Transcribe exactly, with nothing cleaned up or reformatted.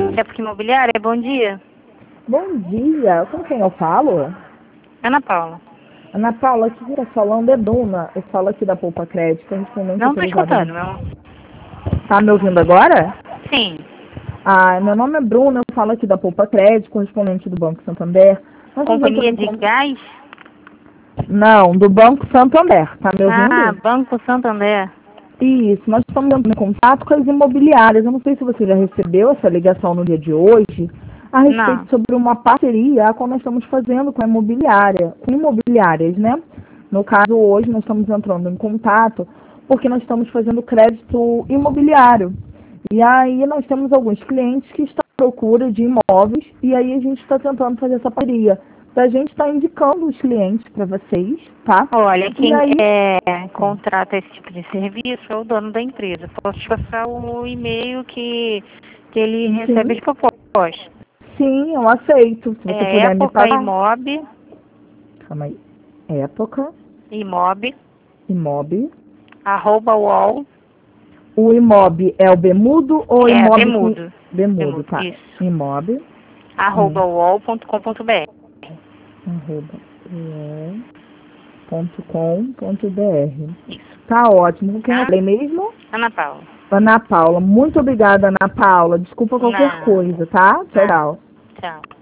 Época Imobiliária, bom dia. Bom dia, com quem eu falo? Ana Paula. Ana Paula, aqui vira falando é Duna. Eu falo aqui da Poupa Crédito, correspondente Não tô autorizada. escutando, meu. Tá me ouvindo agora? Sim. Ah, meu nome é Bruna, eu falo aqui da Poupa Crédito, correspondente do Banco Santander. Nós estamos entrando Companhia em de con- Gás? Não, do Banco Santander, tá me Ah, ouvindo? Banco Santander. Isso, nós estamos entrando em contato com as imobiliárias. Eu não sei se você já recebeu essa ligação no dia de hoje, a respeito Não. sobre uma parceria a qual nós estamos fazendo com a imobiliária, com imobiliárias, né? No caso, hoje nós estamos entrando em contato porque nós estamos fazendo crédito imobiliário. E aí nós temos alguns clientes que estão à procura de imóveis e aí a gente está tentando fazer essa parceria. Então, a gente está indicando os clientes para vocês, tá? Olha, E quem aí, é, contrata esse tipo de serviço é o dono da empresa. Posso te passar o e-mail que, que ele recebe sim, as propostas. sim, eu aceito. Se você É puder me época passar. imob, Calma aí. Época, imob, imob. arroba wall, O imob é o bemudo ou é imob com... bemudo. Bemudo, Bemudo, tá. isso. Imob. Arroba Hum. wall ponto com ponto br. Arroba uol ponto com ponto br. Isso. Tá ótimo. Com quem eu Tá? falei mesmo? Ana Paula. Ana Paula. Muito obrigada, Ana Paula. Desculpa qualquer Nada. coisa, tá? Tchau, Nada. tchau. Tchau.